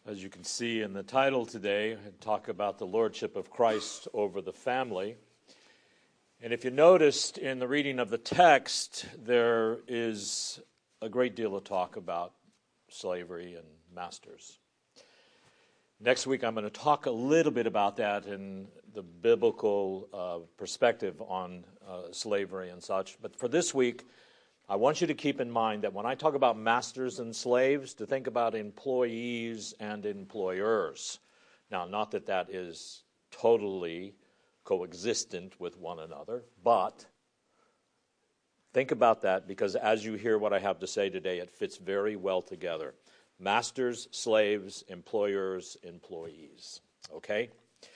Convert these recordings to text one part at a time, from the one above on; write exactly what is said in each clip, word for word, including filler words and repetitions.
As you can see in the title today, I talk about the lordship of Christ over the family. And if you noticed in the reading of the text, there is a great deal of talk about slavery and masters. Next week, I'm going to talk a little bit about that in the biblical uh, perspective on uh, slavery and such. But for this week, I want you to keep in mind that when I talk about masters and slaves, to think about employees and employers. Now, not that that is totally coexistent with one another, but think about that because as you hear what I have to say today, it fits very well together. Masters, slaves, employers, employees. Okay?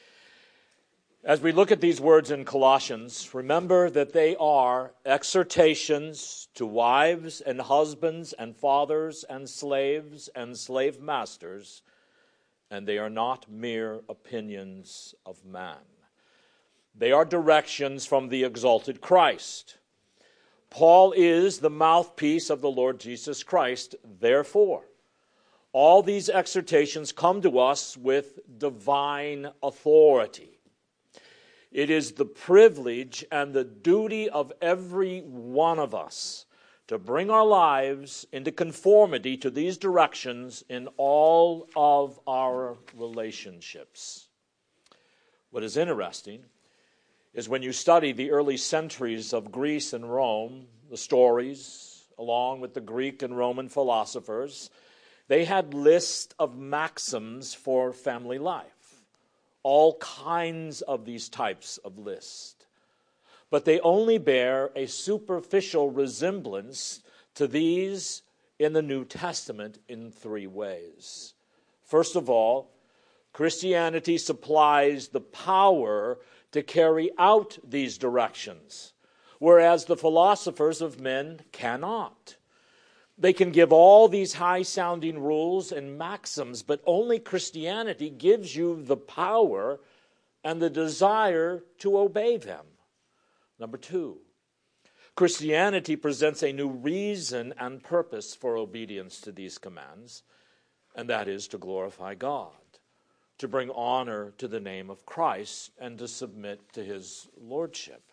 As we look at these words in Colossians, remember that they are exhortations to wives and husbands and fathers and slaves and slave masters, and they are not mere opinions of man. They are directions from the exalted Christ. Paul is the mouthpiece of the Lord Jesus Christ, therefore, all these exhortations come to us with divine authority. It is the privilege and the duty of every one of us to bring our lives into conformity to these directions in all of our relationships. What is interesting is when you study the early centuries of Greece and Rome, the stories, along with the Greek and Roman philosophers, they had lists of maxims for family life. All kinds of these types of lists. But they only bear a superficial resemblance to these in the New Testament in three ways. First of all, Christianity supplies the power to carry out these directions, whereas the philosophers of men cannot. They can give all these high-sounding rules and maxims, but only Christianity gives you the power and the desire to obey them. Number two, Christianity presents a new reason and purpose for obedience to these commands, and that is to glorify God, to bring honor to the name of Christ, and to submit to his lordship.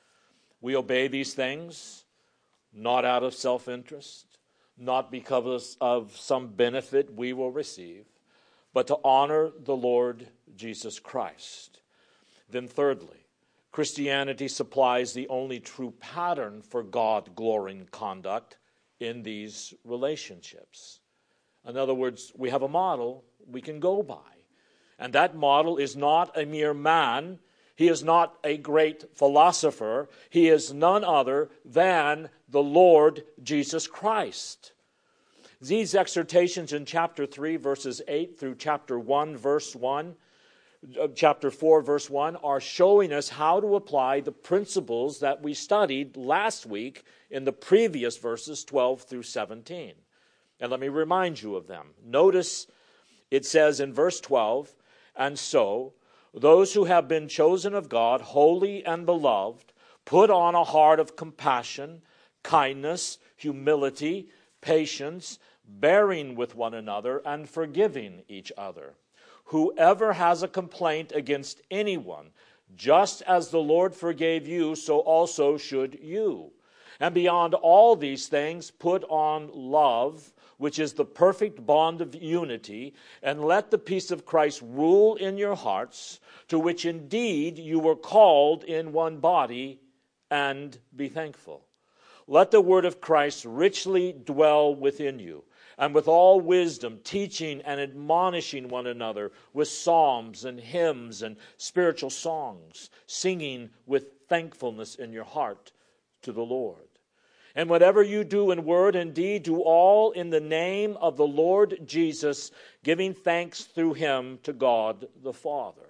We obey these things not out of self-interest, not because of some benefit we will receive, but to honor the Lord Jesus Christ. Then thirdly, Christianity supplies the only true pattern for God-glorying conduct in these relationships. In other words, we have a model we can go by. And that model is not a mere man. He is not a great philosopher. He is none other than the Lord Jesus Christ. These exhortations in chapter three, verses eight through chapter one, verse one, chapter four, verse one, are showing us how to apply the principles that we studied last week in the previous verses twelve through seventeen. And let me remind you of them. Notice it says in verse twelve, "And so, those who have been chosen of God, holy and beloved, put on a heart of compassion, kindness, humility, patience, bearing with one another, and forgiving each other. Whoever has a complaint against anyone, just as the Lord forgave you, so also should you. And beyond all these things, put on love, which is the perfect bond of unity, and let the peace of Christ rule in your hearts, to which indeed you were called in one body, and be thankful. Let the word of Christ richly dwell within you, and with all wisdom, teaching and admonishing one another with psalms and hymns and spiritual songs, singing with thankfulness in your heart to the Lord. And whatever you do in word and deed, do all in the name of the Lord Jesus, giving thanks through him to God the Father."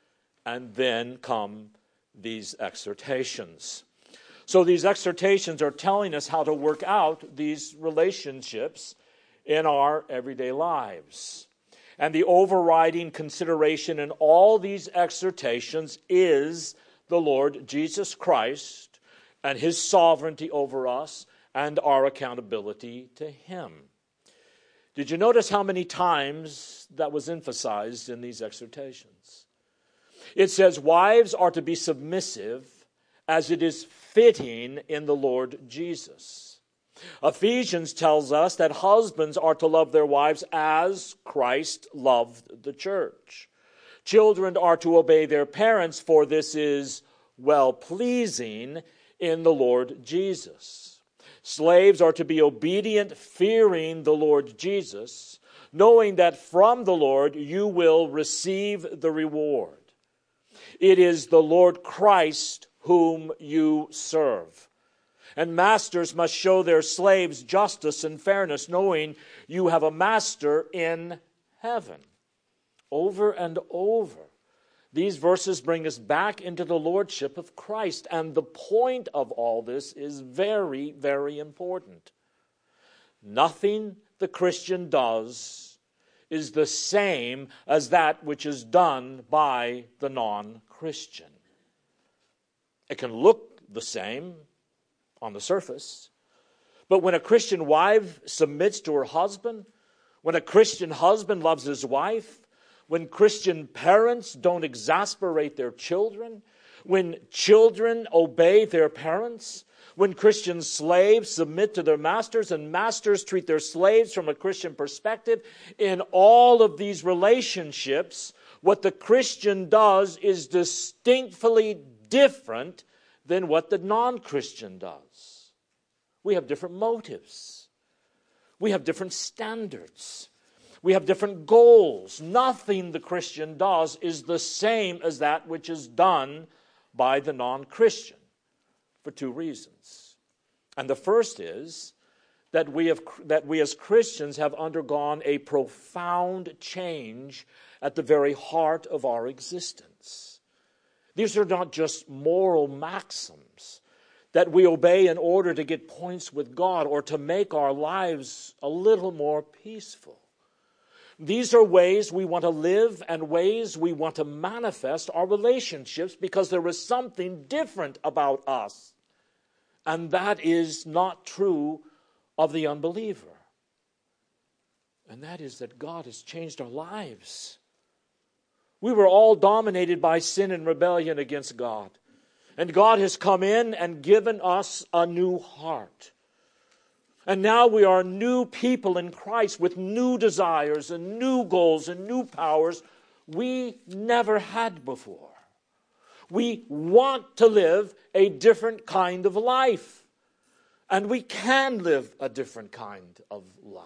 And then come these exhortations. So these exhortations are telling us how to work out these relationships in our everyday lives. And the overriding consideration in all these exhortations is the Lord Jesus Christ and his sovereignty over us and our accountability to him. Did you notice how many times that was emphasized in these exhortations? It says, wives are to be submissive as it is fitting in the Lord Jesus. Ephesians tells us that husbands are to love their wives as Christ loved the church. Children are to obey their parents, for this is well-pleasing in the Lord Jesus. Slaves are to be obedient, fearing the Lord Jesus, knowing that from the Lord you will receive the reward. It is the Lord Christ whom you serve. And masters must show their slaves justice and fairness, knowing you have a master in heaven. Over and over, these verses bring us back into the lordship of Christ. And the point of all this is very, very important. Nothing the Christian does is the same as that which is done by the non-Christian. It can look the same on the surface, but when a Christian wife submits to her husband, when a Christian husband loves his wife, when Christian parents don't exasperate their children, when children obey their parents, when Christian slaves submit to their masters and masters treat their slaves from a Christian perspective, in all of these relationships, what the Christian does is distinctly different than what the non-Christian does. We have different motives. We have different standards. We have different goals. Nothing the Christian does is the same as that which is done by the non-Christian, for two reasons. And the first is that we have that we as Christians have undergone a profound change at the very heart of our existence. These are not just moral maxims that we obey in order to get points with God or to make our lives a little more peaceful. These are ways we want to live and ways we want to manifest our relationships because there is something different about us. And that is not true of the unbeliever. And that is that God has changed our lives. We were all dominated by sin and rebellion against God. And God has come in and given us a new heart. And now we are new people in Christ with new desires and new goals and new powers we never had before. We want to live a different kind of life. And we can live a different kind of life.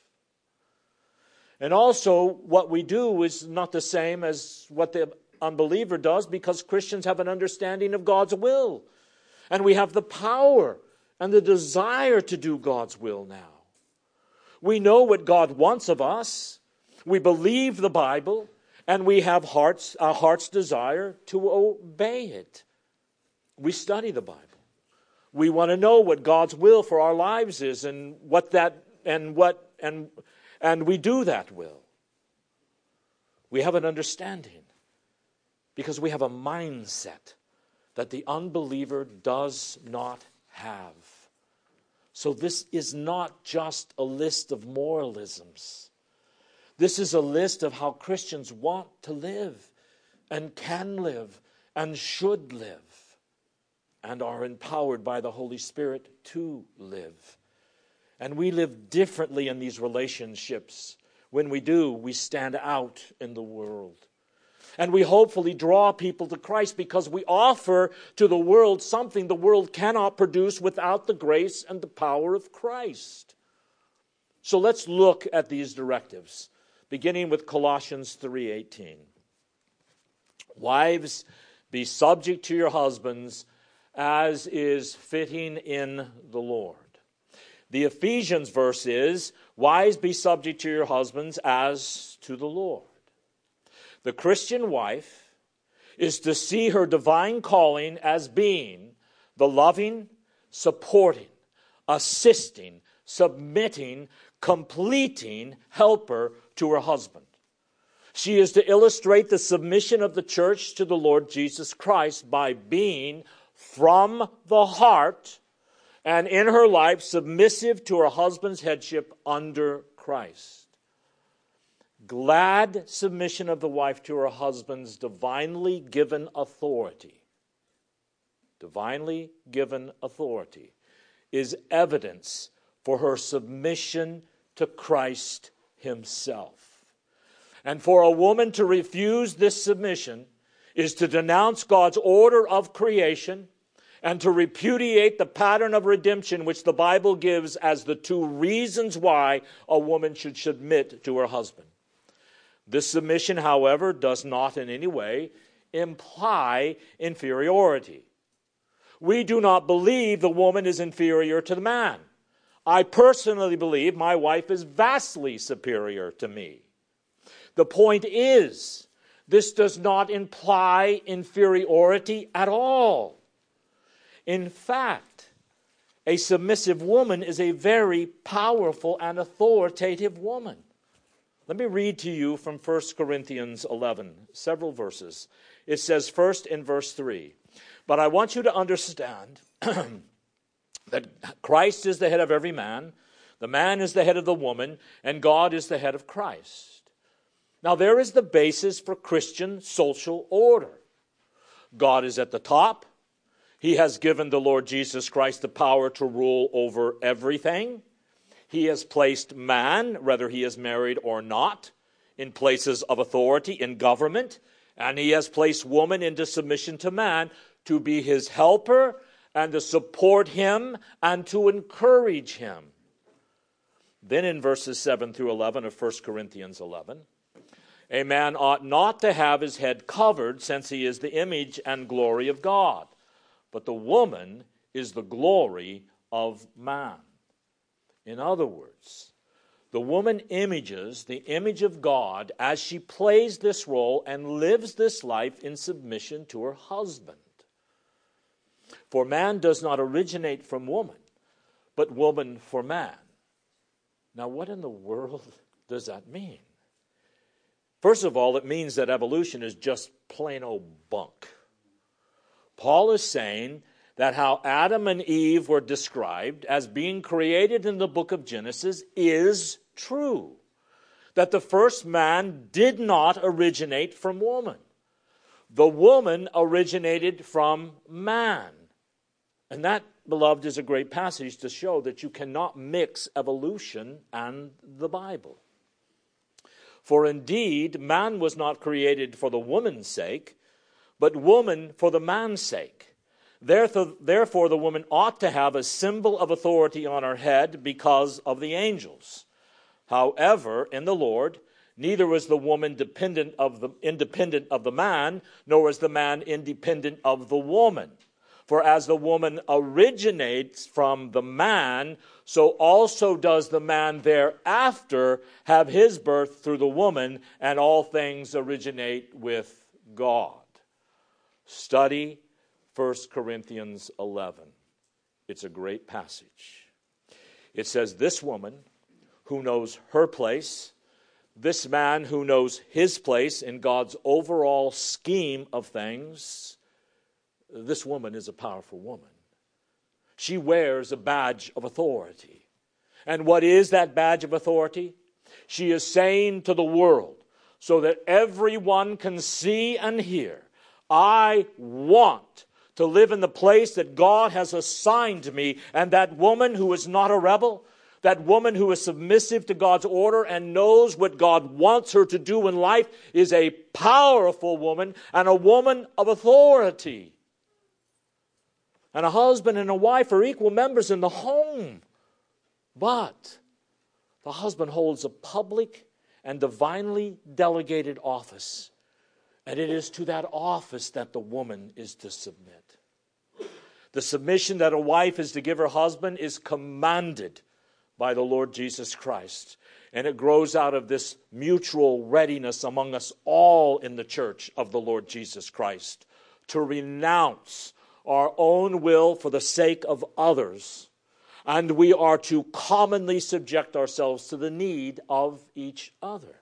And also, what we do is not the same as what the unbeliever does, because Christians have an understanding of God's will. And we have the power and the desire to do God's will now. We know what God wants of us. We believe the Bible, and we have hearts, a heart's desire to obey it. We study the Bible. We want to know what God's will for our lives is, and what that and what and and we do that will. We have an understanding because we have a mindset that the unbeliever does not have. So this is not just a list of moralisms. This is a list of how Christians want to live and can live and should live and are empowered by the Holy Spirit to live. And we live differently in these relationships. When we do, we stand out in the world. And we hopefully draw people to Christ because we offer to the world something the world cannot produce without the grace and the power of Christ. So let's look at these directives, beginning with Colossians three eighteen. Wives, be subject to your husbands, as is fitting in the Lord. The Ephesians verse is, wives, be subject to your husbands as to the Lord. The Christian wife is to see her divine calling as being the loving, supporting, assisting, submitting, completing helper to her husband. She is to illustrate the submission of the church to the Lord Jesus Christ by being from the heart and in her life submissive to her husband's headship under Christ. Glad submission of the wife to her husband's divinely given authority, divinely given authority, is evidence for her submission to Christ himself. And for a woman to refuse this submission is to denounce God's order of creation and to repudiate the pattern of redemption which the Bible gives as the two reasons why a woman should submit to her husband. This submission, however, does not in any way imply inferiority. We do not believe the woman is inferior to the man. I personally believe my wife is vastly superior to me. The point is, this does not imply inferiority at all. In fact, a submissive woman is a very powerful and authoritative woman. Let me read to you from First Corinthians eleven, several verses. It says first in verse three, but I want you to understand that Christ is the head of every man, the man is the head of the woman, and God is the head of Christ. Now there is the basis for Christian social order. God is at the top. He has given the Lord Jesus Christ the power to rule over everything. He has placed man, whether he is married or not, in places of authority in government, and he has placed woman into submission to man to be his helper and to support him and to encourage him. Then in verses seven through eleven of First Corinthians eleven, a man ought not to have his head covered, since he is the image and glory of God, but the woman is the glory of man. In other words, the woman images the image of God as she plays this role and lives this life in submission to her husband. For man does not originate from woman, but woman for man. Now, what in the world does that mean? First of all, it means that evolution is just plain old bunk. Paul is saying that how Adam and Eve were described as being created in the book of Genesis is true. That the first man did not originate from woman. The woman originated from man. And that, beloved, is a great passage to show that you cannot mix evolution and the Bible. For indeed, man was not created for the woman's sake, but woman for the man's sake. Therefore, the woman ought to have a symbol of authority on her head because of the angels. However, in the Lord, neither is the woman dependent of the, independent of the man, nor is the man independent of the woman. For as the woman originates from the man, so also does the man thereafter have his birth through the woman, and all things originate with God. Study First Corinthians eleven. It's a great passage. It says, this woman who knows her place, this man who knows his place in God's overall scheme of things, this woman is a powerful woman. She wears a badge of authority. And what is that badge of authority? She is saying to the world, so that everyone can see and hear, I want to live in the place that God has assigned to me. And that woman who is not a rebel, that woman who is submissive to God's order and knows what God wants her to do in life, is a powerful woman and a woman of authority. And a husband and a wife are equal members in the home. But the husband holds a public and divinely delegated office. And it is to that office that the woman is to submit. The submission that a wife is to give her husband is commanded by the Lord Jesus Christ. And it grows out of this mutual readiness among us all in the church of the Lord Jesus Christ to renounce our own will for the sake of others. And we are to commonly subject ourselves to the need of each other.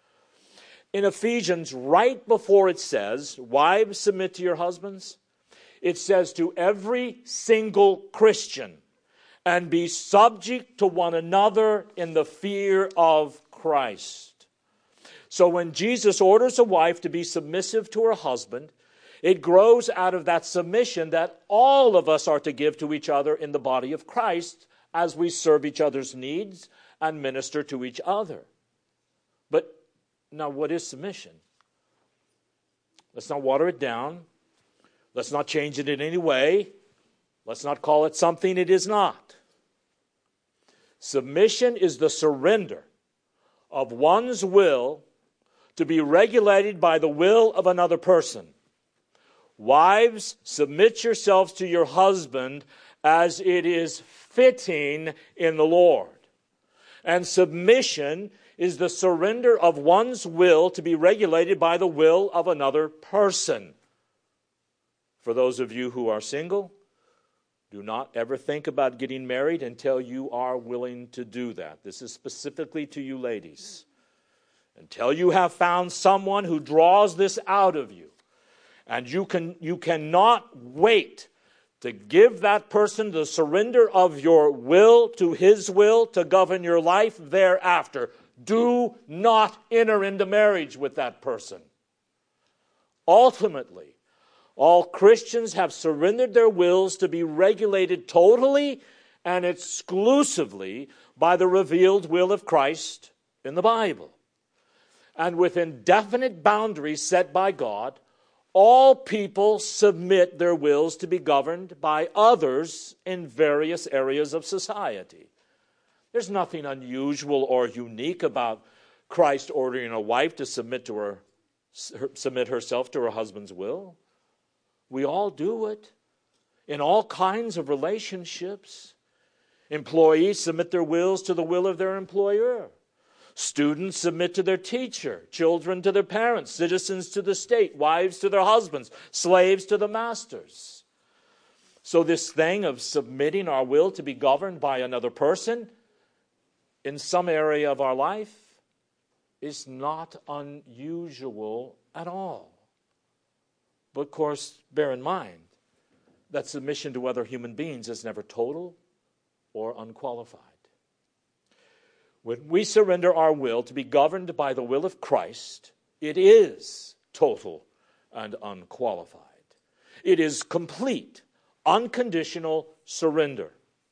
In Ephesians, right before it says, wives, submit to your husbands, it says to every single Christian, and be subject to one another in the fear of Christ. So when Jesus orders a wife to be submissive to her husband, it grows out of that submission that all of us are to give to each other in the body of Christ as we serve each other's needs and minister to each other. But now, what is submission? Let's not water it down. Let's not change it in any way. Let's not call it something it is not. Submission is the surrender of one's will to be regulated by the will of another person. Wives, submit yourselves to your husband as it is fitting in the Lord. And submission is the surrender of one's will to be regulated by the will of another person. For those of you who are single, do not ever think about getting married until you are willing to do that. This is specifically to you ladies. Until you have found someone who draws this out of you. And you can you cannot wait to give that person the surrender of your will to his will to govern your life thereafter. Do not enter into marriage with that person. Ultimately, all Christians have surrendered their wills to be regulated totally and exclusively by the revealed will of Christ in the Bible. And within definite boundaries set by God, all people submit their wills to be governed by others in various areas of society. There's nothing unusual or unique about Christ ordering a wife to submit to her, submit herself to her husband's will. We all do it in all kinds of relationships. Employees submit their wills to the will of their employer. Students submit to their teacher, children to their parents, citizens to the state, wives to their husbands, slaves to the masters. So this thing of submitting our will to be governed by another person in some area of our life is not unusual at all. But of course, bear in mind that submission to other human beings is never total or unqualified. When we surrender our will to be governed by the will of Christ, it is total and unqualified. It is complete, unconditional surrender.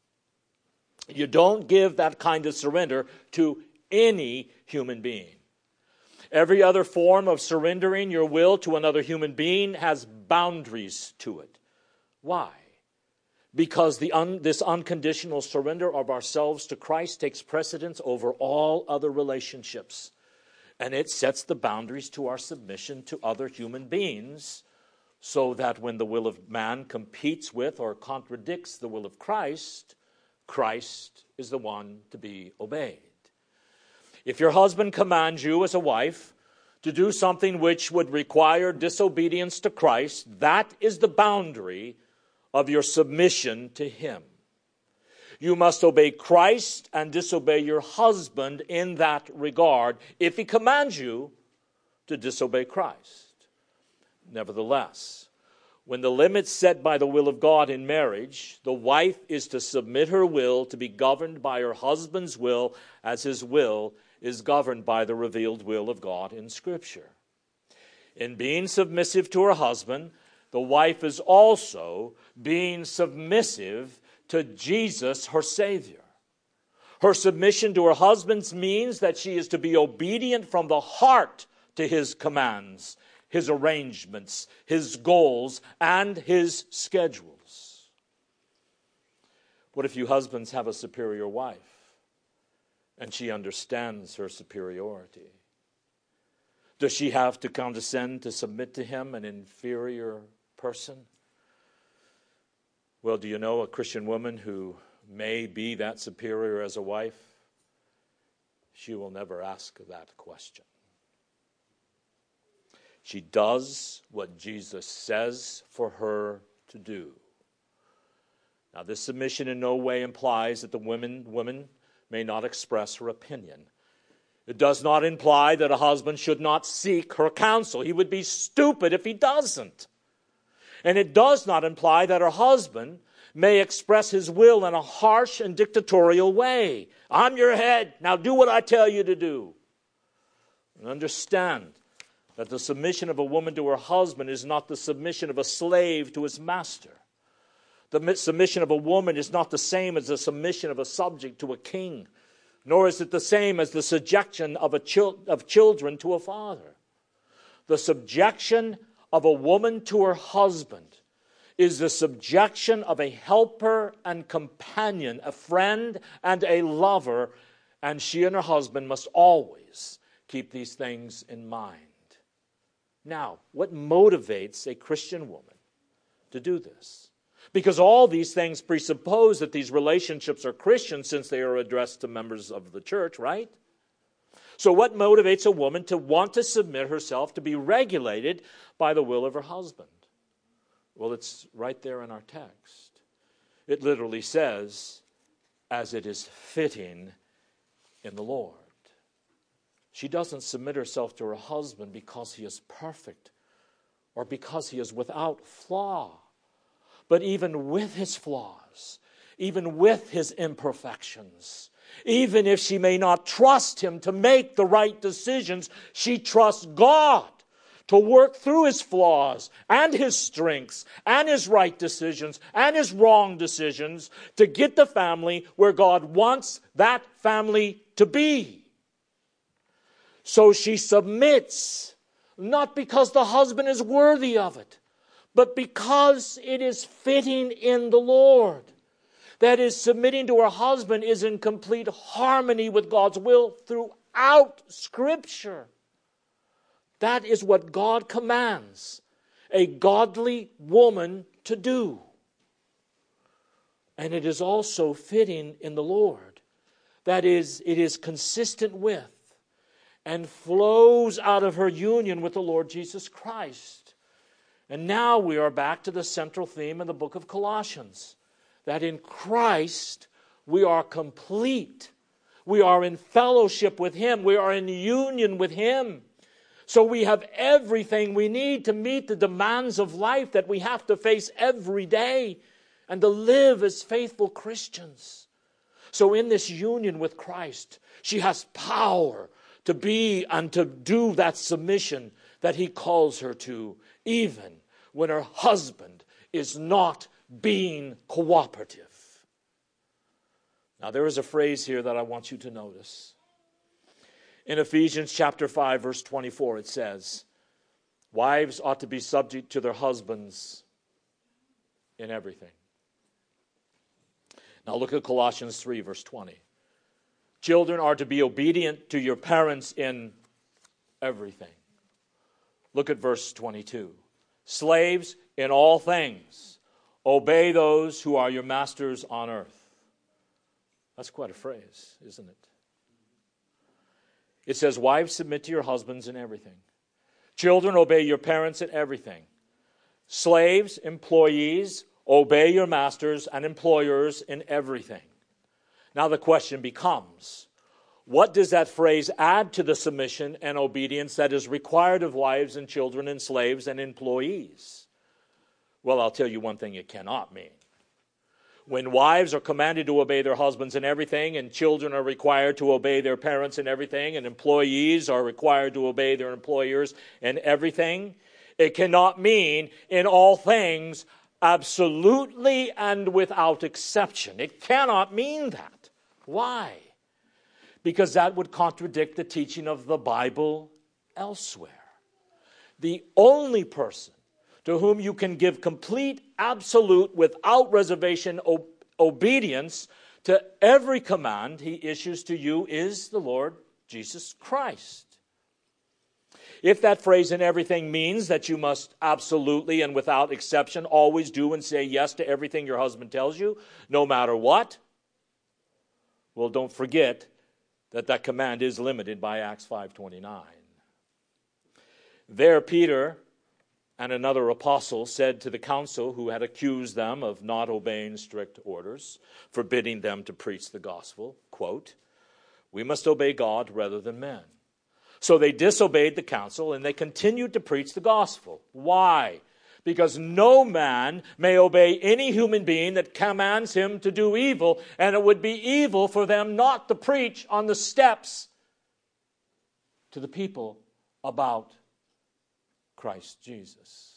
You don't give that kind of surrender to any human being. Every other form of surrendering your will to another human being has boundaries to it. Why? Because the un, this unconditional surrender of ourselves to Christ takes precedence over all other relationships. And it sets the boundaries to our submission to other human beings, so that when the will of man competes with or contradicts the will of Christ, Christ is the one to be obeyed. If your husband commands you as a wife to do something which would require disobedience to Christ, that is the boundary of your submission to him. You must obey Christ and disobey your husband in that regard if he commands you to disobey Christ. Nevertheless, when the limits set by the will of God in marriage, the wife is to submit her will to be governed by her husband's will as his will is governed by the revealed will of God in Scripture. In being submissive to her husband, the wife is also being submissive to Jesus, her Savior. Her submission to her husband means that she is to be obedient from the heart to his commands, his arrangements, his goals, and his schedules. What if you husbands have a superior wife and she understands her superiority? Does she have to condescend to submit to him, an inferior person? Well, do you know a Christian woman who may be that superior as a wife? She will never ask that question. She does what Jesus says for her to do. Now, this submission in no way implies that the woman, woman may not express her opinion. It does not imply that a husband should not seek her counsel. He would be stupid if he doesn't. And it does not imply that her husband may express his will in a harsh and dictatorial way. I'm your head. Now do what I tell you to do. And understand that the submission of a woman to her husband is not the submission of a slave to his master. The submission of a woman is not the same as the submission of a subject to a king, nor is it the same as the subjection of, a chil- of children to a father. The subjection of a woman to her husband is the subjection of a helper and companion, a friend and a lover, and she and her husband must always keep these things in mind. Now, what motivates a Christian woman to do this? Because all these things presuppose that these relationships are Christian since they are addressed to members of the church, right? So what motivates a woman to want to submit herself to be regulated by the will of her husband? Well, it's right there in our text. It literally says, as it is fitting in the Lord. She doesn't submit herself to her husband because he is perfect or because he is without flaw. But even with his flaws, even with his imperfections, even if she may not trust him to make the right decisions, she trusts God to work through his flaws and his strengths and his right decisions and his wrong decisions to get the family where God wants that family to be. So she submits, not because the husband is worthy of it, but because it is fitting in the Lord. That is, submitting to her husband is in complete harmony with God's will throughout Scripture. That is what God commands a godly woman to do. And it is also fitting in the Lord. That is, it is consistent with and flows out of her union with the Lord Jesus Christ. And now we are back to the central theme in the book of Colossians, that in Christ we are complete. We are in fellowship with Him. We are in union with Him. So we have everything we need to meet the demands of life that we have to face every day and to live as faithful Christians. So in this union with Christ, she has power to be and to do that submission that He calls her to, even when her husband is not being cooperative. Now there is a phrase here that I want you to notice. In Ephesians chapter five, verse twenty-four, it says, wives ought to be subject to their husbands in everything. Now look at Colossians three, verse twenty. Children are to be obedient to your parents in everything. Look at verse twenty-two. Slaves, in all things, obey those who are your masters on earth. That's quite a phrase, isn't it? It says, wives, submit to your husbands in everything. Children, obey your parents in everything. Slaves, employees, obey your masters and employers in everything. Now the question becomes, what does that phrase add to the submission and obedience that is required of wives and children and slaves and employees? Well, I'll tell you one thing it cannot mean. When wives are commanded to obey their husbands in everything, and children are required to obey their parents in everything, and employees are required to obey their employers in everything, it cannot mean in all things absolutely and without exception. It cannot mean that. Why? Because that would contradict the teaching of the Bible elsewhere. The only person to whom you can give complete, absolute, without reservation ob- obedience to every command He issues to you is the Lord Jesus Christ. If that phrase in everything means that you must absolutely and without exception always do and say yes to everything your husband tells you, no matter what, well, don't forget that that command is limited by Acts five twenty-nine. There, Peter and another apostle said to the council who had accused them of not obeying strict orders, forbidding them to preach the gospel, quote, we must obey God rather than men. So they disobeyed the council and they continued to preach the gospel. Why? Because no man may obey any human being that commands him to do evil, and it would be evil for them not to preach on the steps to the people about Christ Jesus.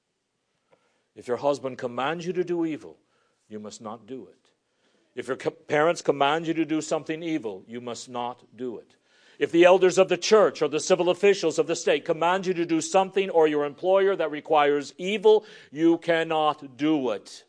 If your husband commands you to do evil, you must not do it. If your co- parents command you to do something evil, you must not do it. If the elders of the church or the civil officials of the state command you to do something, or your employer, that requires evil, you cannot do it.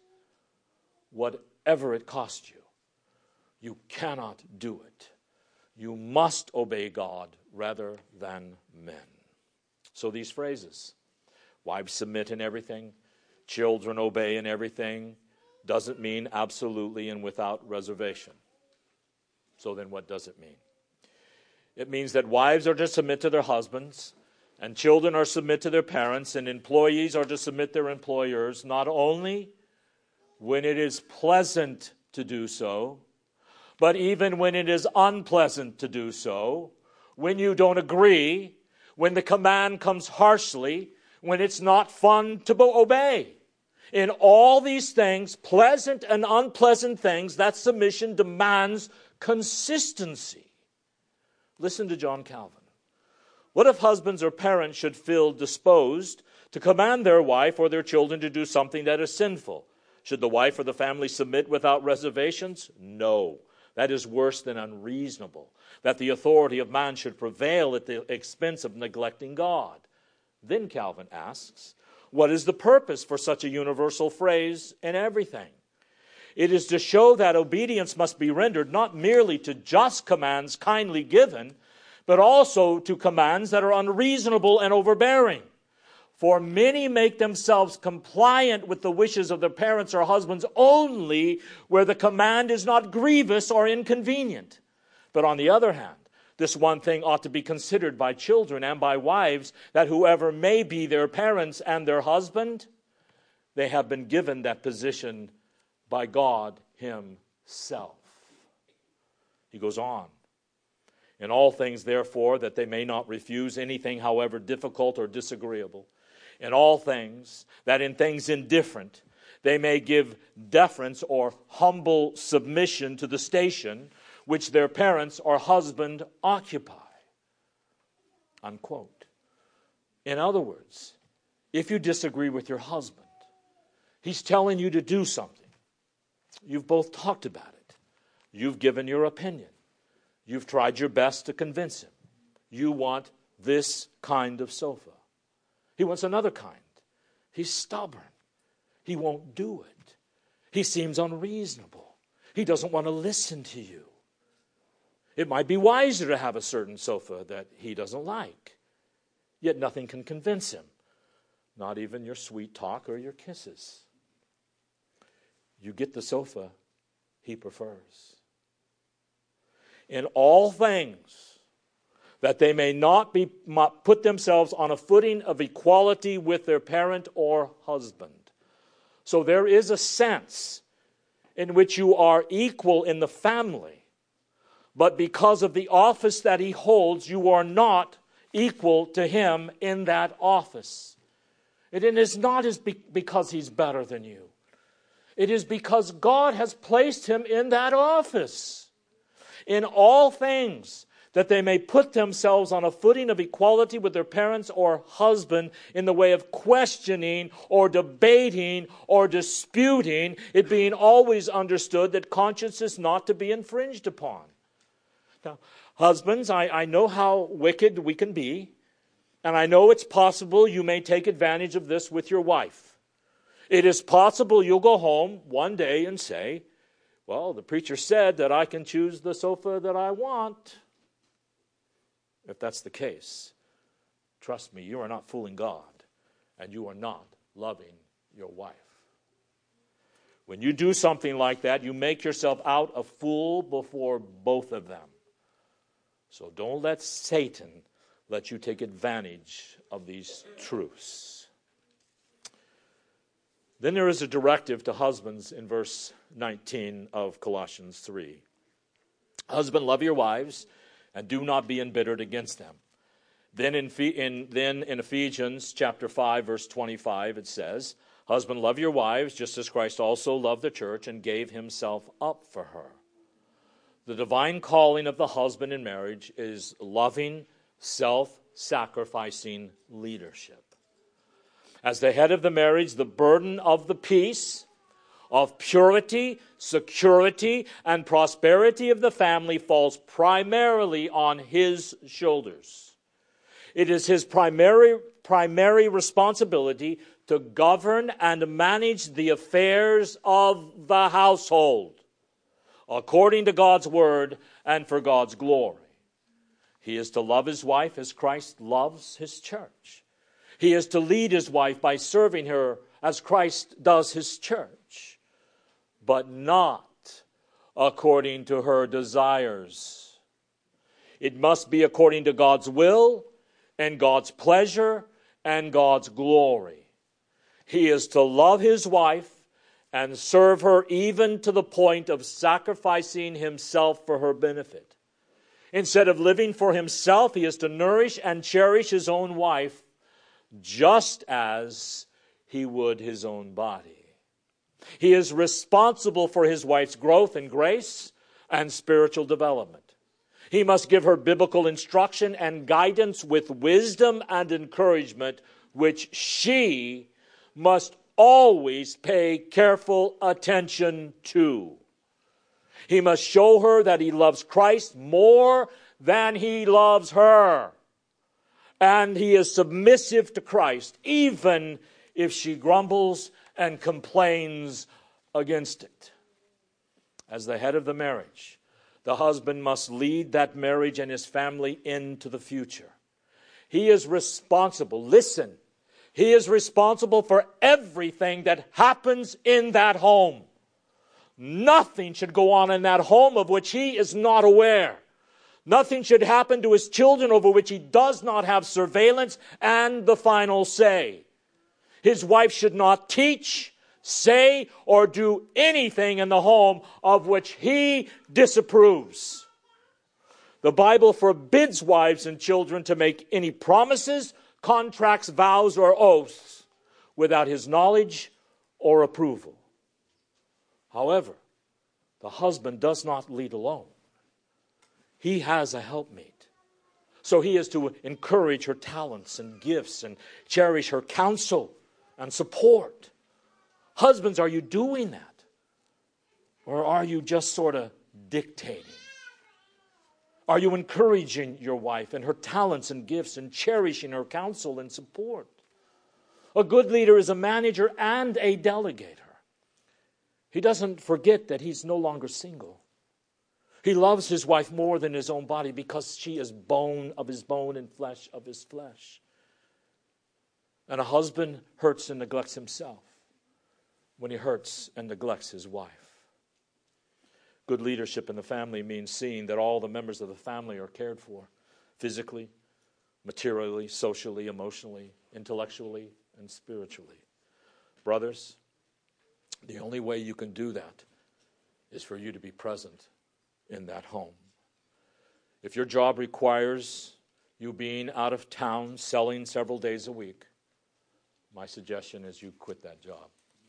Whatever it costs you, you cannot do it. You must obey God rather than men. So these phrases, wives submit in everything, children obey in everything, doesn't mean absolutely and without reservation. So then what does it mean? It means that wives are to submit to their husbands, and children are to submit to their parents, and employees are to submit to their employers, not only when it is pleasant to do so, but even when it is unpleasant to do so, when you don't agree, when the command comes harshly, when it's not fun to obey. In all these things, pleasant and unpleasant things, that submission demands consistency. Listen to John Calvin. What if husbands or parents should feel disposed to command their wife or their children to do something that is sinful? Should the wife or the family submit without reservations? No. That is worse than unreasonable, that the authority of man should prevail at the expense of neglecting God. Then Calvin asks, what is the purpose for such a universal phrase in everything? It is to show that obedience must be rendered not merely to just commands kindly given, but also to commands that are unreasonable and overbearing. For many make themselves compliant with the wishes of their parents or husbands only where the command is not grievous or inconvenient. But on the other hand, this one thing ought to be considered by children and by wives, that whoever may be their parents and their husband, they have been given that position by God himself. He goes on. In all things, therefore, that they may not refuse anything, however difficult or disagreeable. In all things, that in things indifferent, they may give deference or humble submission to the station which their parents or husband occupy. Unquote. In other words, if you disagree with your husband, he's telling you to do something. You've both talked about it. You've given your opinion. You've tried your best to convince him. You want this kind of sofa. He wants another kind. He's stubborn. He won't do it. He seems unreasonable. He doesn't want to listen to you. It might be wiser to have a certain sofa that he doesn't like. Yet nothing can convince him. Not even your sweet talk or your kisses. You get the sofa he prefers. In all things, that they may not be put themselves on a footing of equality with their parent or husband. So there is a sense in which you are equal in the family, but because of the office that he holds, you are not equal to him in that office. It is not because he's better than you. It is because God has placed him in that office. In all things, that they may put themselves on a footing of equality with their parents or husband in the way of questioning or debating or disputing, it being always understood that conscience is not to be infringed upon. Now, husbands, I, I know how wicked we can be, and I know it's possible you may take advantage of this with your wife. It is possible you'll go home one day and say, well, the preacher said that I can choose the sofa that I want. If that's the case, trust me, you are not fooling God, and you are not loving your wife. When you do something like that, you make yourself out a fool before both of them. So don't let Satan let you take advantage of these truths. Then there is a directive to husbands in verse nineteen of Colossians three. Husband, love your wives, and do not be embittered against them. Then in, in, then in Ephesians chapter five, verse twenty-five, it says, "Husband, love your wives, just as Christ also loved the church and gave himself up for her." The divine calling of the husband in marriage is loving, self-sacrificing leadership. As the head of the marriage, the burden of the peace, of purity, security, and prosperity of the family falls primarily on his shoulders. It is his primary, primary responsibility to govern and manage the affairs of the household according to God's word and for God's glory. He is to love his wife as Christ loves his church. He is to lead his wife by serving her as Christ does his church, but not according to her desires. It must be according to God's will and God's pleasure and God's glory. He is to love his wife and serve her even to the point of sacrificing himself for her benefit. Instead of living for himself, he is to nourish and cherish his own wife just as he would his own body. He is responsible for his wife's growth and grace and spiritual development. He must give her biblical instruction and guidance with wisdom and encouragement, which she must always pay careful attention to. He must show her that he loves Christ more than he loves her. And he is submissive to Christ, even if she grumbles and complains against it. As the head of the marriage, the husband must lead that marriage and his family into the future. He is responsible. Listen. He is responsible for everything that happens in that home. Nothing should go on in that home of which he is not aware. Nothing should happen to his children over which he does not have surveillance and the final say. His wife should not teach, say, or do anything in the home of which he disapproves. The Bible forbids wives and children to make any promises, contracts, vows, or oaths without his knowledge or approval. However, the husband does not lead alone. He has a helpmate. So he is to encourage her talents and gifts and cherish her counsel and support. Husbands, are you doing that? Or are you just sort of dictating? Are you encouraging your wife and her talents and gifts and cherishing her counsel and support? A good leader is a manager and a delegator. He doesn't forget that he's no longer single. He loves his wife more than his own body because she is bone of his bone and flesh of his flesh. And a husband hurts and neglects himself when he hurts and neglects his wife. Good leadership in the family means seeing that all the members of the family are cared for, physically, materially, socially, emotionally, intellectually, and spiritually. Brothers, the only way you can do that is for you to be present in that home. If your job requires you being out of town selling several days a week, my suggestion is you quit that job.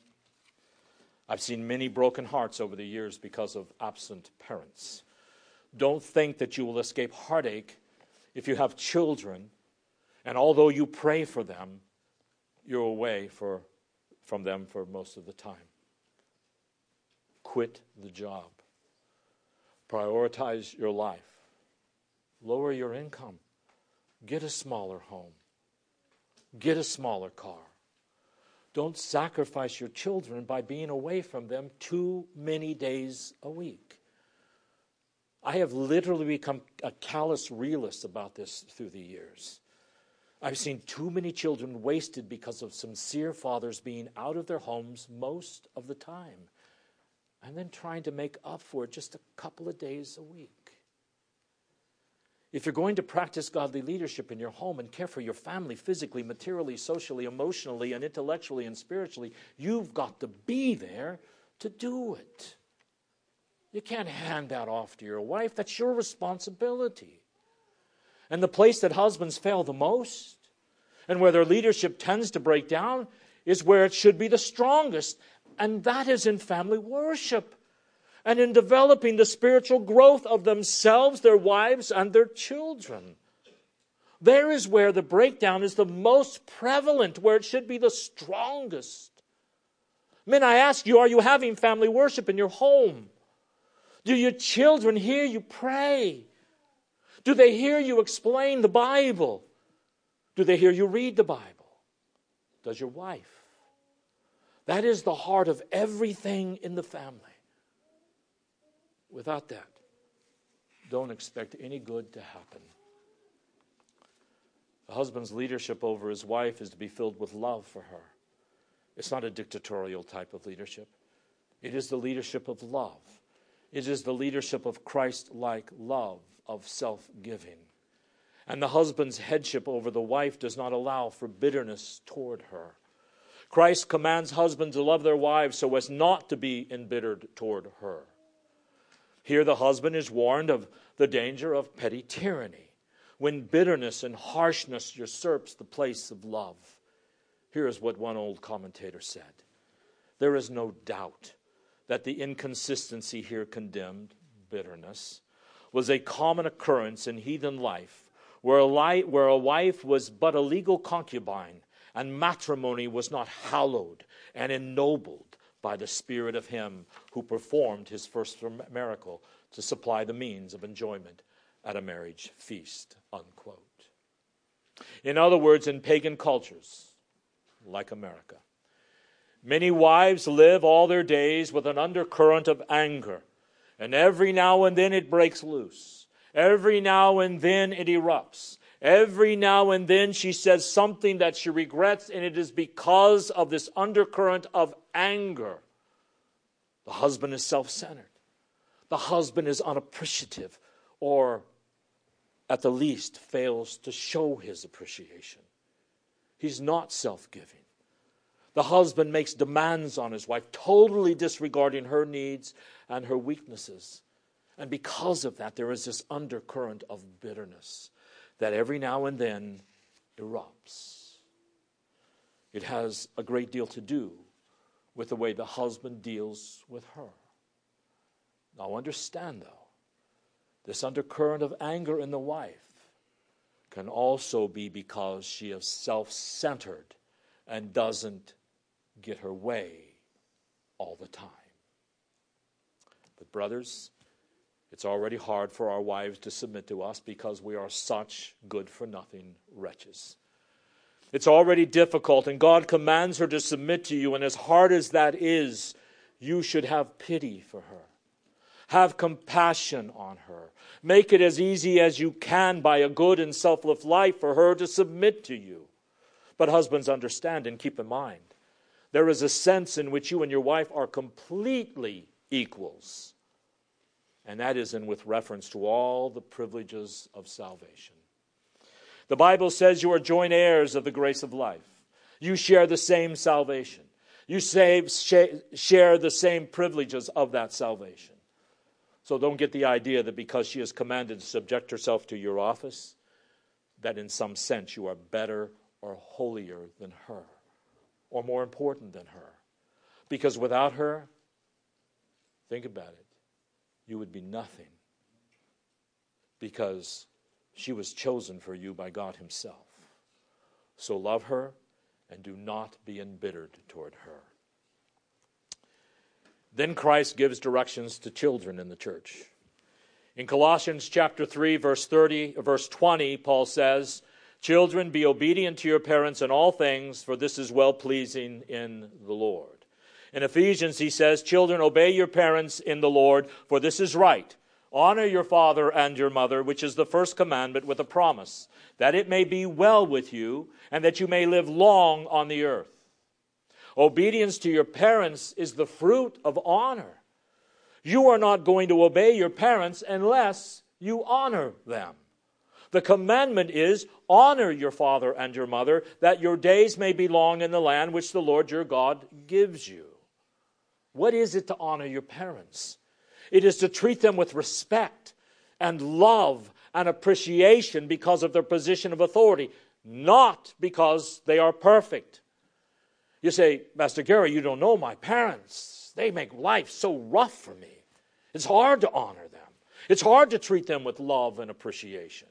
I've seen many broken hearts over the years because of absent parents. Don't think that you will escape heartache if you have children, and although you pray for them, you're away for, from them for most of the time. Quit the job. Prioritize your life. Lower your income. Get a smaller home. Get a smaller car. Don't sacrifice your children by being away from them too many days a week. I have literally become a callous realist about this through the years. I've seen too many children wasted because of sincere fathers being out of their homes most of the time and then trying to make up for it just a couple of days a week. If you're going to practice godly leadership in your home and care for your family physically, materially, socially, emotionally, and intellectually and spiritually, you've got to be there to do it. You can't hand that off to your wife. That's your responsibility. And the place that husbands fail the most, and where their leadership tends to break down, is where it should be the strongest. And that is in family worship and in developing the spiritual growth of themselves, their wives, and their children. There is where the breakdown is the most prevalent, where it should be the strongest. Men, I ask you, are you having family worship in your home? Do your children hear you pray? Do they hear you explain the Bible? Do they hear you read the Bible? Does your wife? That is the heart of everything in the family. Without that, don't expect any good to happen. The husband's leadership over his wife is to be filled with love for her. It's not a dictatorial type of leadership. It is the leadership of love. It is the leadership of Christ-like love, of self-giving. And the husband's headship over the wife does not allow for bitterness toward her. Christ commands husbands to love their wives so as not to be embittered toward her. Here the husband is warned of the danger of petty tyranny, when bitterness and harshness usurps the place of love. Here is what one old commentator said. There is no doubt that the inconsistency here condemned, bitterness, was a common occurrence in heathen life, where a, li- where a wife was but a legal concubine, and matrimony was not hallowed and ennobled by the spirit of him who performed his first miracle to supply the means of enjoyment at a marriage feast, unquote. In other words, in pagan cultures, like America, many wives live all their days with an undercurrent of anger, and every now and then it breaks loose. Every now and then it erupts. Every now and then she says something that she regrets, and it is because of this undercurrent of anger. The husband is self-centered. The husband is unappreciative, or at the least fails to show his appreciation. He's not self-giving. The husband makes demands on his wife, totally disregarding her needs and her weaknesses. And because of that, there is this undercurrent of bitterness that every now and then erupts. It has a great deal to do with the way the husband deals with her. Now understand, though, this undercurrent of anger in the wife can also be because she is self-centered and doesn't get her way all the time. But brothers, it's already hard for our wives to submit to us because we are such good-for-nothing wretches. It's already difficult, and God commands her to submit to you, and as hard as that is, you should have pity for her. Have compassion on her. Make it as easy as you can by a good and selfless life for her to submit to you. But husbands, understand and keep in mind, there is a sense in which you and your wife are completely equals. And that is in with reference to all the privileges of salvation. The Bible says you are joint heirs of the grace of life. You share the same salvation. You save, share the same privileges of that salvation. So don't get the idea that because she is commanded to subject herself to your office, that in some sense you are better or holier than her, or more important than her. Because without her, think about it, you would be nothing. Because she was chosen for you by God himself. So love her and do not be embittered toward her. Then Christ gives directions to children in the church. In Colossians chapter three, verse thirty, verse twenty, Paul says, "Children, be obedient to your parents in all things, for this is well-pleasing in the Lord." In Ephesians, he says, "Children, obey your parents in the Lord, for this is right. Honor your father and your mother, which is the first commandment with a promise, that it may be well with you, and that you may live long on the earth." Obedience to your parents is the fruit of honor. You are not going to obey your parents unless you honor them. The commandment is, honor your father and your mother, that your days may be long in the land which the Lord your God gives you. What is it to honor your parents? It is to treat them with respect and love and appreciation because of their position of authority, not because they are perfect. You say, Pastor Gary, you don't know my parents. They make life so rough for me. It's hard to honor them. It's hard to treat them with love and appreciation.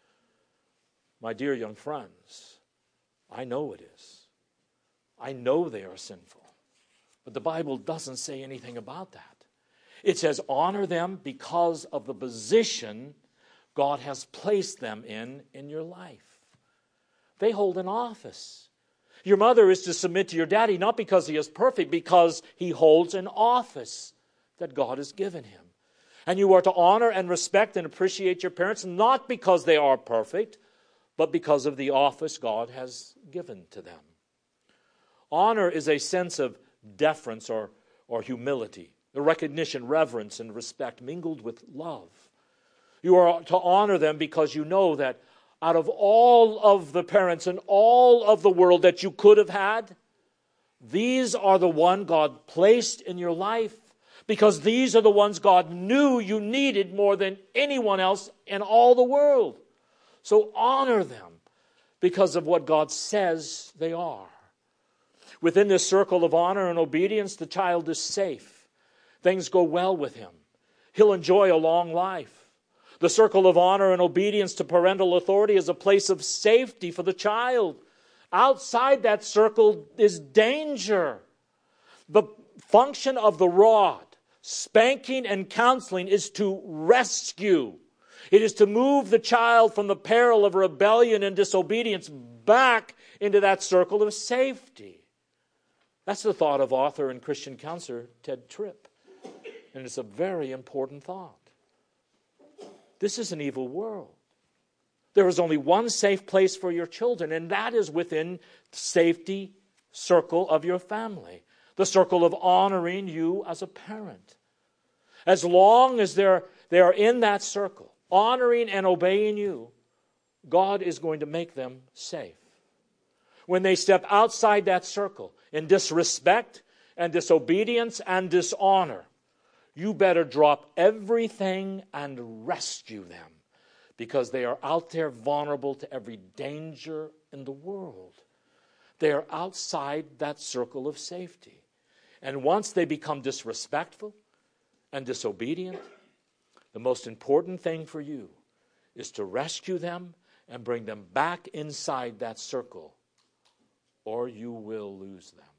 My dear young friends, I know it is. I know they are sinful. But the Bible doesn't say anything about that. It says honor them because of the position God has placed them in in your life. They hold an office. Your mother is to submit to your daddy not because he is perfect, because he holds an office that God has given him. And you are to honor and respect and appreciate your parents not because they are perfect, but because of the office God has given to them. Honor is a sense of deference or, or humility, the recognition, reverence, and respect mingled with love. You are to honor them because you know that out of all of the parents and all of the world that you could have had, these are the one God placed in your life, because these are the ones God knew you needed more than anyone else in all the world. So honor them because of what God says they are. Within this circle of honor and obedience, the child is safe. Things go well with him. He'll enjoy a long life. The circle of honor and obedience to parental authority is a place of safety for the child. Outside that circle is danger. The function of the rod, spanking and counseling, is to rescue. It is to move the child from the peril of rebellion and disobedience back into that circle of safety. That's the thought of author and Christian counselor Ted Tripp. And it's a very important thought. This is an evil world. There is only one safe place for your children, and that is within the safety circle of your family, the circle of honoring you as a parent. As long as they're, they are in that circle, honoring and obeying you, God is going to make them safe. When they step outside that circle in disrespect and disobedience and dishonor, you better drop everything and rescue them, because they are out there vulnerable to every danger in the world. They are outside that circle of safety. And once they become disrespectful and disobedient, the most important thing for you is to rescue them and bring them back inside that circle, or you will lose them.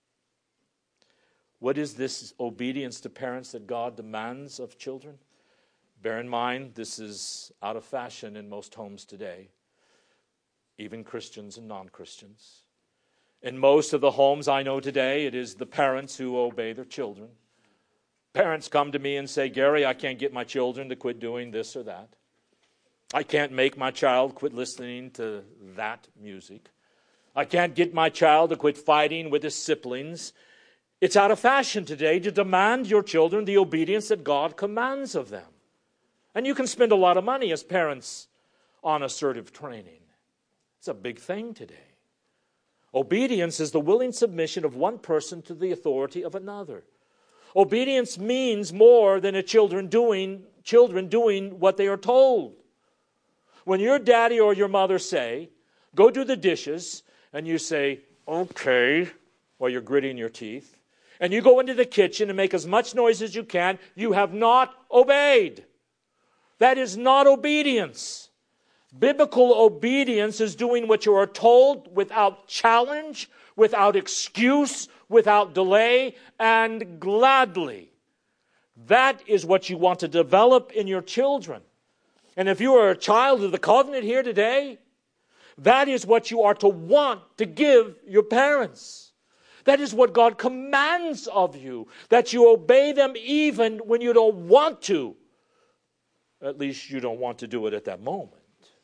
What is this obedience to parents that God demands of children? Bear in mind, this is out of fashion in most homes today, even Christians and non-Christians. In most of the homes I know today, it is the parents who obey their children. Parents come to me and say, Gary, I can't get my children to quit doing this or that. I can't make my child quit listening to that music. I can't get my child to quit fighting with his siblings. It's out of fashion today to demand your children the obedience that God commands of them. And you can spend a lot of money as parents on assertive training. It's a big thing today. Obedience is the willing submission of one person to the authority of another. Obedience means more than a children doing, children doing what they are told. When your daddy or your mother say, go do the dishes, and you say, okay, while you're gritting your teeth, and you go into the kitchen and make as much noise as you can, you have not obeyed. That is not obedience. Biblical obedience is doing what you are told without challenge, without excuse, without delay, and gladly. That is what you want to develop in your children. And if you are a child of the covenant here today, that is what you are to want to give your parents. That is what God commands of you, that you obey them even when you don't want to. At least you don't want to do it at that moment.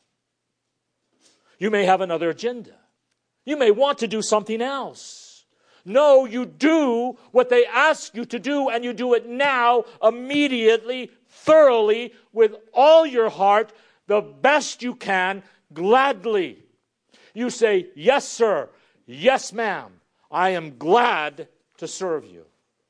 You may have another agenda. You may want to do something else. No, you do what they ask you to do, and you do it now, immediately, thoroughly, with all your heart, the best you can, gladly. You say, yes, sir. Yes, ma'am. I am glad to serve you.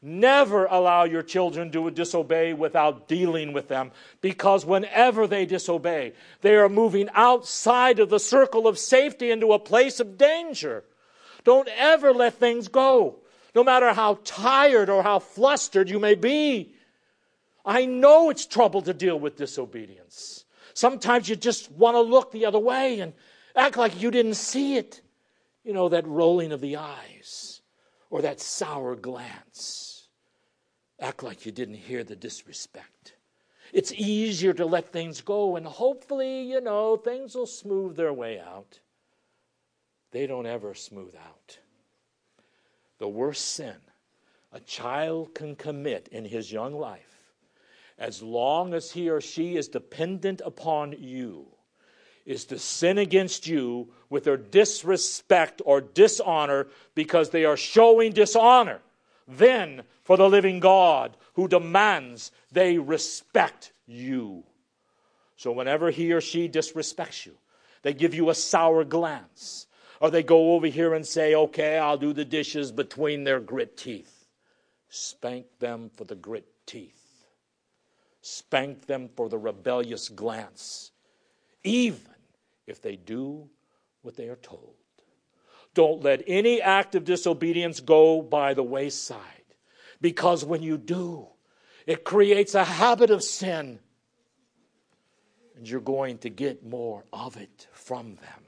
Never allow your children to disobey without dealing with them, because whenever they disobey, they are moving outside of the circle of safety into a place of danger. Don't ever let things go, no matter how tired or how flustered you may be. I know it's trouble to deal with disobedience. Sometimes you just want to look the other way and act like you didn't see it. You know, that rolling of the eyes or that sour glance. Act like you didn't hear the disrespect. It's easier to let things go, and hopefully, you know, things will smooth their way out. They don't ever smooth out. The worst sin a child can commit in his young life, as long as he or she is dependent upon you, is to sin against you with their disrespect or dishonor, because they are showing dishonor then for the living God, who demands they respect you. So whenever he or she disrespects you, they give you a sour glance, or they go over here and say, okay, I'll do the dishes, between their grit teeth. Spank them for the grit teeth. Spank them for the rebellious glance, even if they do what they are told. Don't let any act of disobedience go by the wayside, because when you do, it creates a habit of sin, and you're going to get more of it from them.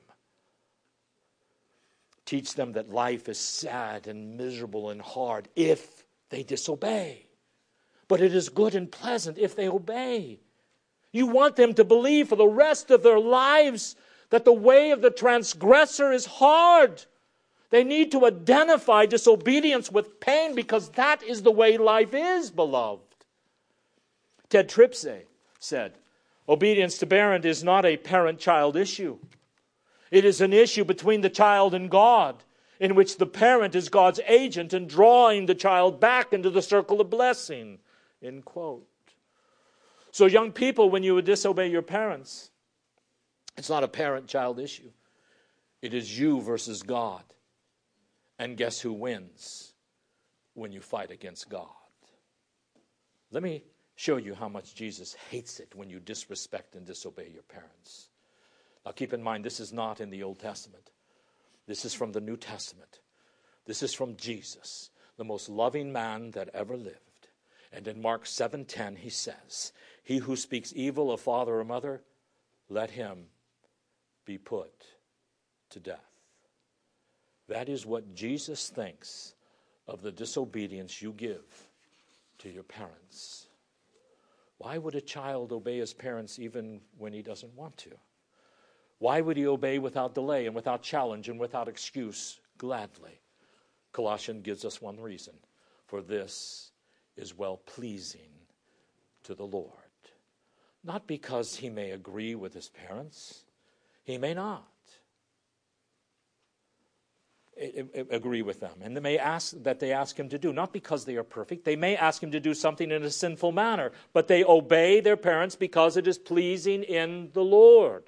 Teach them that life is sad and miserable and hard if they disobey, but it is good and pleasant if they obey. You want them to believe for the rest of their lives that the way of the transgressor is hard. They need to identify disobedience with pain, because that is the way life is, beloved. Ted Tripp said, obedience to parent is not a parent-child issue. It is an issue between the child and God, in which the parent is God's agent in drawing the child back into the circle of blessing. End quote. So young people, when you would disobey your parents, it's not a parent-child issue. It is you versus God. And guess who wins when you fight against God? Let me show you how much Jesus hates it when you disrespect and disobey your parents. Now keep in mind, this is not in the Old Testament. This is from the New Testament. This is from Jesus, the most loving man that ever lived. And in Mark seven ten, he says, he who speaks evil of father or mother, let him be put to death. That is what Jesus thinks of the disobedience you give to your parents. Why would a child obey his parents even when he doesn't want to? Why would he obey without delay and without challenge and without excuse gladly? Colossians gives us one reason. For this is well-pleasing to the Lord. Not because he may agree with his parents. He may not agree with them, and they may ask that they ask him to do, not because they are perfect. They may ask him to do something in a sinful manner, but they obey their parents because it is pleasing in the Lord.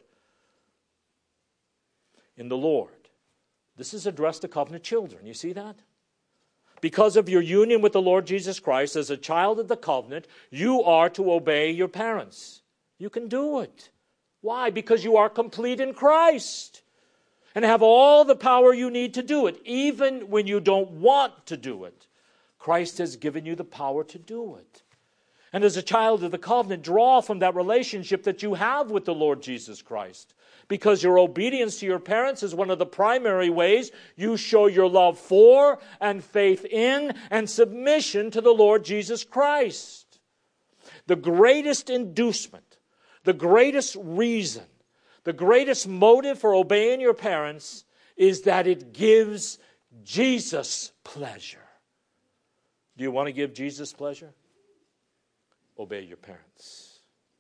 In the Lord. This is addressed to covenant children. You see that? Because of your union with the Lord Jesus Christ as a child of the covenant, you are to obey your parents. You can do it. Why? Because you are complete in Christ and have all the power you need to do it, even when you don't want to do it. Christ has given you the power to do it. And as a child of the covenant, draw from that relationship that you have with the Lord Jesus Christ, because your obedience to your parents is one of the primary ways you show your love for and faith in and submission to the Lord Jesus Christ. The greatest inducement, the greatest reason, the greatest motive for obeying your parents is that it gives Jesus pleasure. Do you want to give Jesus pleasure? Obey your parents.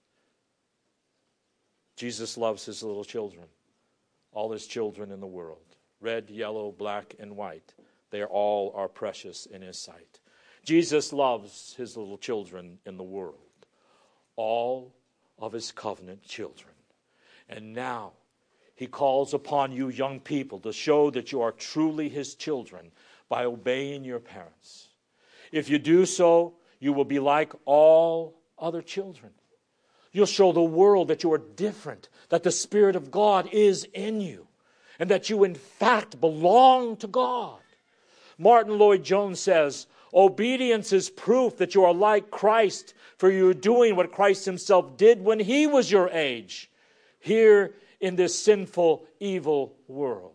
Jesus loves his little children, all his children in the world, red, yellow, black, and white. They are all are precious in his sight. Jesus loves his little children in the world, all of his covenant children. And now he calls upon you young people to show that you are truly his children by obeying your parents. If you do so, you will be like all other children. You'll show the world that you are different, that the Spirit of God is in you, and that you in fact belong to God. Martin Lloyd-Jones says, obedience is proof that you are like Christ, for you are doing what Christ himself did when he was your age, here in this sinful, evil world.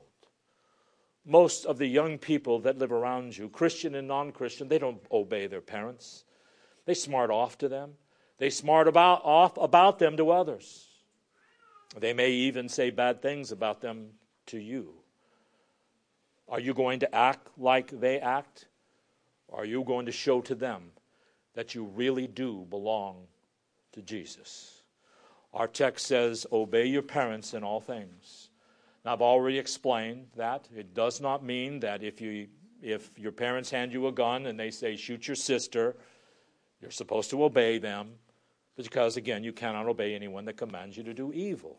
Most of the young people that live around you, Christian and non-Christian, they don't obey their parents. They smart off to them. They smart about, off about them to others. They may even say bad things about them to you. Are you going to act like they act? Or are you going to show to them that you really do belong to Jesus? Our text says, obey your parents in all things. Now, I've already explained that. It does not mean that if you if your parents hand you a gun and they say, shoot your sister, you're supposed to obey them. Because, again, you cannot obey anyone that commands you to do evil.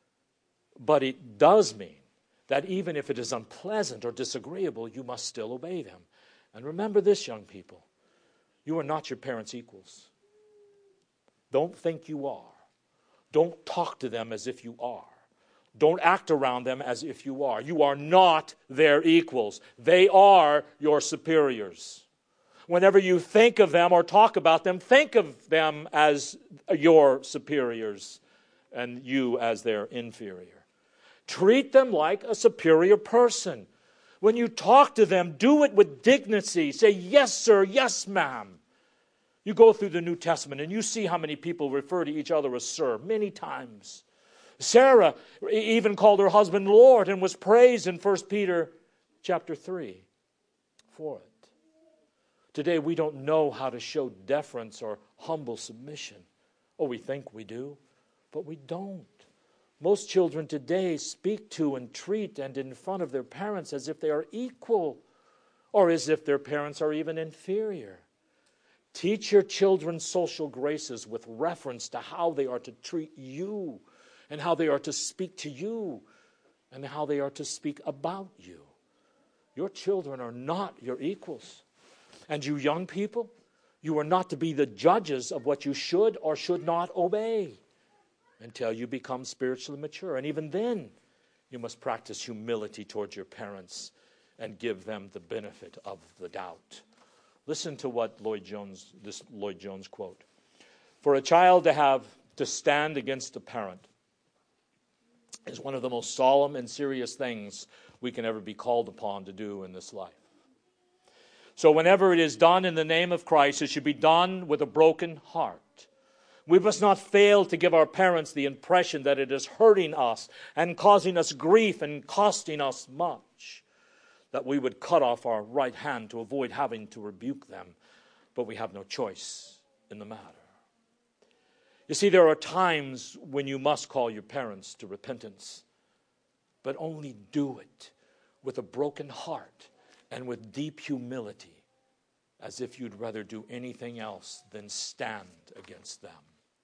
But it does mean that even if it is unpleasant or disagreeable, you must still obey them. And remember this, young people. You are not your parents' equals. Don't think you are. Don't talk to them as if you are. Don't act around them as if you are. You are not their equals. They are your superiors. Whenever you think of them or talk about them, think of them as your superiors and you as their inferior. Treat them like a superior person. When you talk to them, do it with dignity. Say, yes, sir, yes, ma'am. You go through the New Testament and you see how many people refer to each other as sir, many times. Sarah even called her husband Lord and was praised in First Peter chapter three for it. Today we don't know how to show deference or humble submission. Oh, we think we do, but we don't. Most children today speak to and treat and in front of their parents as if they are equal or as if their parents are even inferior. Teach your children social graces with reference to how they are to treat you and how they are to speak to you and how they are to speak about you. Your children are not your equals. And you young people, you are not to be the judges of what you should or should not obey until you become spiritually mature. And even then, you must practice humility towards your parents and give them the benefit of the doubt. Listen to what Lloyd-Jones, this Lloyd-Jones quote. For a child to have to stand against a parent is one of the most solemn and serious things we can ever be called upon to do in this life. So whenever it is done in the name of Christ, it should be done with a broken heart. We must not fail to give our parents the impression that it is hurting us and causing us grief and costing us much, that we would cut off our right hand to avoid having to rebuke them, but we have no choice in the matter. You see, there are times when you must call your parents to repentance, but only do it with a broken heart and with deep humility, as if you'd rather do anything else than stand against them.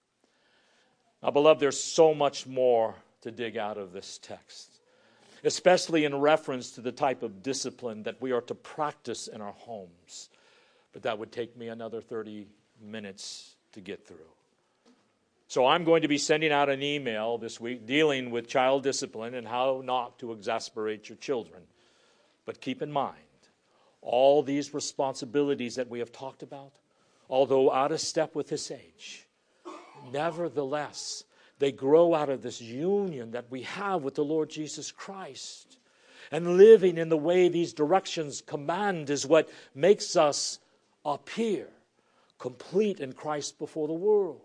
Now, beloved, there's so much more to dig out of this text, especially in reference to the type of discipline that we are to practice in our homes. But that would take me another thirty minutes to get through. So I'm going to be sending out an email this week dealing with child discipline and how not to exasperate your children. But keep in mind, all these responsibilities that we have talked about, although out of step with this age, nevertheless, they grow out of this union that we have with the Lord Jesus Christ. And living in the way these directions command is what makes us appear complete in Christ before the world.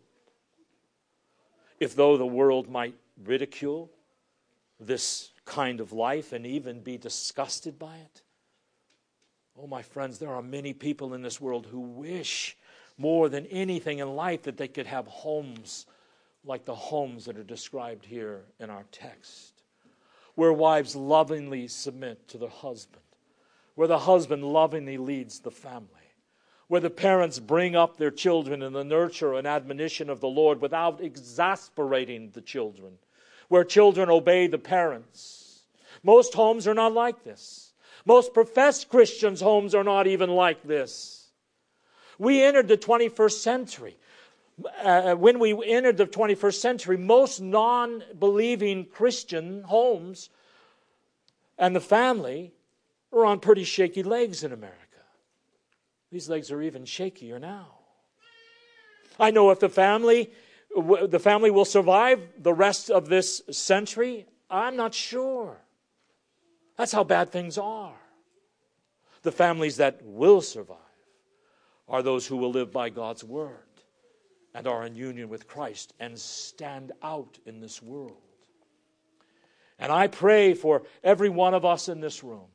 If though the world might ridicule this kind of life and even be disgusted by it, oh, my friends, there are many people in this world who wish more than anything in life that they could have homes like the homes that are described here in our text, where wives lovingly submit to their husband, where the husband lovingly leads the family, where the parents bring up their children in the nurture and admonition of the Lord without exasperating the children, where children obey the parents. Most homes are not like this. Most professed Christians' homes are not even like this. We entered the twenty-first century. Uh, when we entered the twenty-first century, most non-believing Christian homes and the family were on pretty shaky legs in America. These legs are even shakier now. I know if the family, the family will survive the rest of this century, I'm not sure. That's how bad things are. The families that will survive are those who will live by God's word and are in union with Christ and stand out in this world. And I pray for every one of us in this room.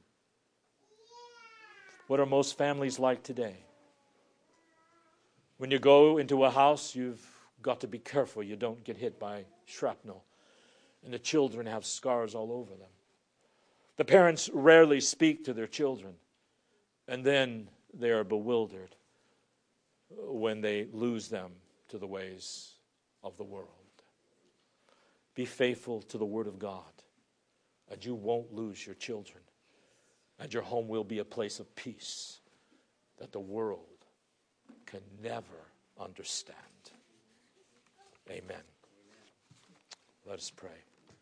What are most families like today? When you go into a house, you've got to be careful you don't get hit by shrapnel. And the children have scars all over them. The parents rarely speak to their children. And then they are bewildered when they lose them to the ways of the world. Be faithful to the Word of God, and you won't lose your children. And your home will be a place of peace that the world can never understand. Amen. Let us pray.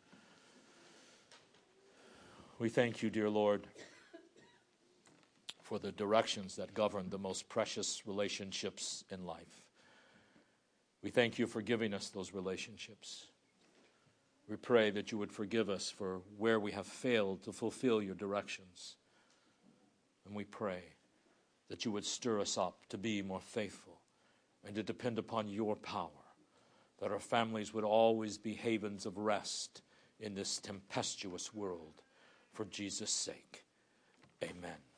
We thank you, dear Lord, for the directions that govern the most precious relationships in life. We thank you for giving us those relationships. We pray that you would forgive us for where we have failed to fulfill your directions. And we pray that you would stir us up to be more faithful and to depend upon your power, that our families would always be havens of rest in this tempestuous world for Jesus' sake. Amen.